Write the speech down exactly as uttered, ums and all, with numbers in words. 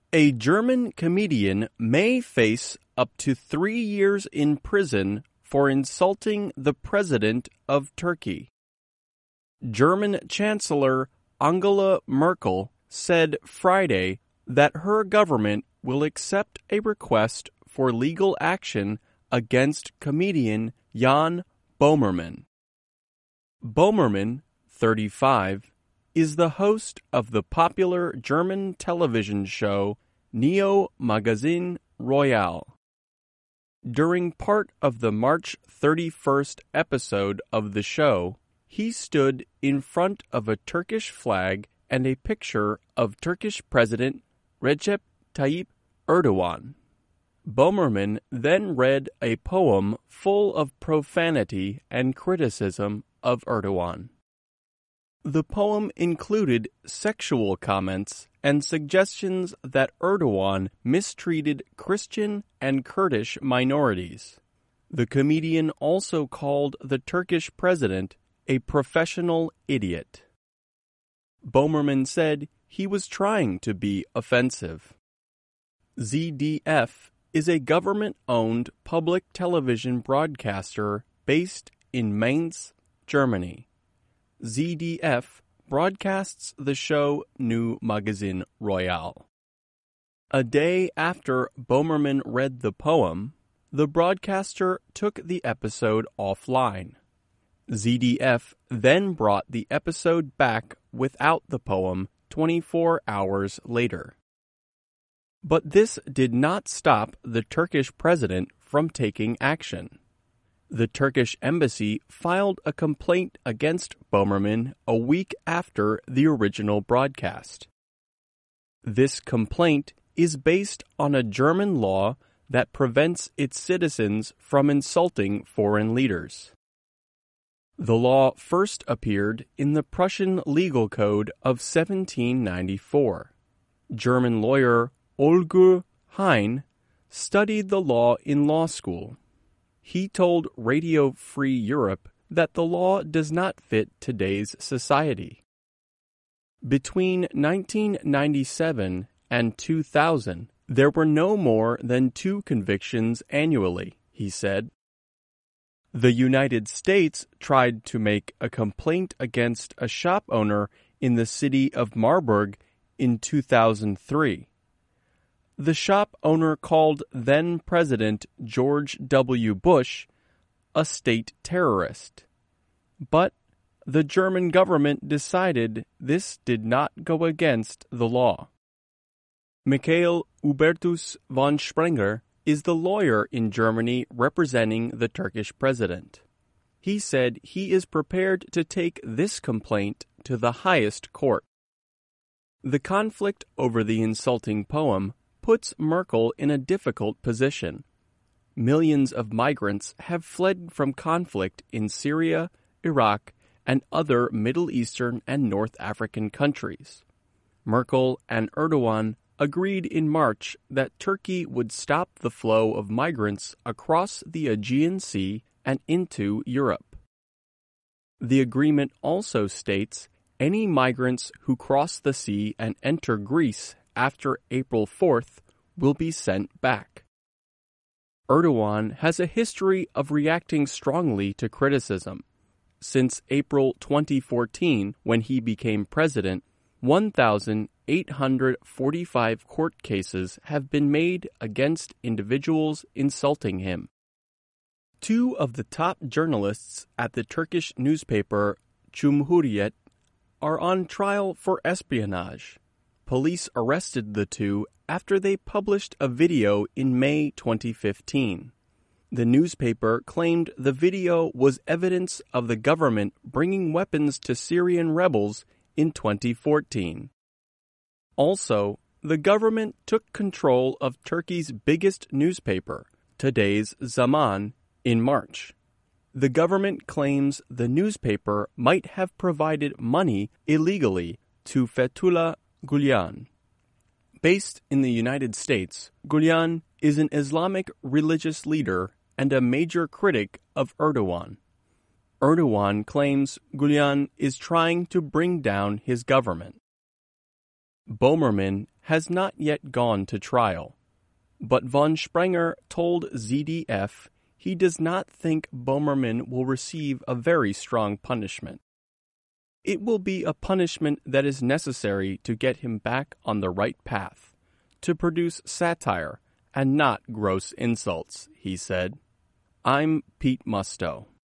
A German comedian may face up to three years in prison for insulting the President of Turkey. German Chancellor Angela Merkel said Friday that her government will accept a request for legal action against comedian Jan Böhmermann. Böhmermann, thirty-five, is the host of the popular German television show Neo Magazin Royal. During part of the March thirty-first episode of the show, he stood in front of a Turkish flag and a picture of Turkish President Recep Tayyip Erdogan. Böhmermann then read a poem full of profanity and criticism of Erdogan. The poem included sexual comments and suggestions that Erdogan mistreated Christian and Kurdish minorities. The comedian also called the Turkish president a professional idiot. Böhmermann said he was trying to be offensive. Z D F is a government-owned public television broadcaster based in Mainz, Germany. Z D F broadcasts the show New Magazin Royal. A day after Böhmermann read the poem, the broadcaster took the episode offline. Z D F then brought the episode back without the poem twenty-four hours later. But this did not stop the Turkish president from taking action. The Turkish embassy filed a complaint against Böhmermann a week after the original broadcast. This complaint is based on a German law that prevents its citizens from insulting foreign leaders. The law first appeared in the Prussian Legal Code of seventeen ninety-four. German lawyer Holger Heine studied the law in law school. He told Radio Free Europe that the law does not fit today's society. Between nineteen ninety-seven and two thousand, there were no more than two convictions annually, he said. The United States tried to make a complaint against a shop owner in the city of Marburg in two thousand three. The shop owner called then-President George W. Bush a state terrorist. But the German government decided this did not go against the law. Michael Hubertus von Sprenger is the lawyer in Germany representing the Turkish president. He said he is prepared to take this complaint to the highest court. The conflict over the insulting poem puts Merkel in a difficult position. Millions of migrants have fled from conflict in Syria, Iraq, and other Middle Eastern and North African countries. Merkel and Erdogan agreed in March that Turkey would stop the flow of migrants across the Aegean Sea and into Europe. The agreement also states any migrants who cross the sea and enter Greece after April fourth will be sent back. Erdogan has a history of reacting strongly to criticism. Since April twenty fourteen, when he became president, one thousand eight hundred forty-five court cases have been made against individuals insulting him. Two of the top journalists at the Turkish newspaper Cumhuriyet are on trial for espionage. Police arrested the two after they published a video in May twenty fifteen. The newspaper claimed the video was evidence of the government bringing weapons to Syrian rebels in twenty fourteen. Also, the government took control of Turkey's biggest newspaper, today's Zaman, in March. The government claims the newspaper might have provided money illegally to Fethullah Gulen. Based in the United States, Gulen is an Islamic religious leader and a major critic of Erdogan. Erdogan claims Gulen is trying to bring down his government. Böhmermann has not yet gone to trial, but von Sprenger told Z D F he does not think Bomerman will receive a very strong punishment. It will be a punishment that is necessary to get him back on the right path, to produce satire and not gross insults, he said. I'm Pete Musto.